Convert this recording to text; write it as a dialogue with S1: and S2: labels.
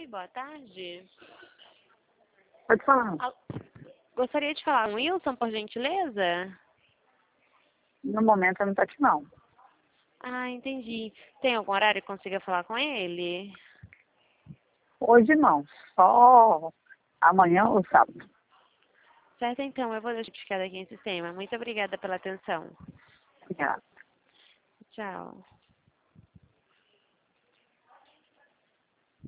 S1: Oi, boa tarde.
S2: Pode falar.
S1: Gostaria de falar com o Wilson, por gentileza?
S2: No momento eu não tô aqui, não.
S1: Ah, entendi. Tem algum horário que consiga falar com ele?
S2: Hoje não. Só amanhã ou sábado.
S1: Certo, então. Eu vou deixar aqui em sistema. Muito obrigada pela atenção.
S2: Obrigada.
S1: Tchau.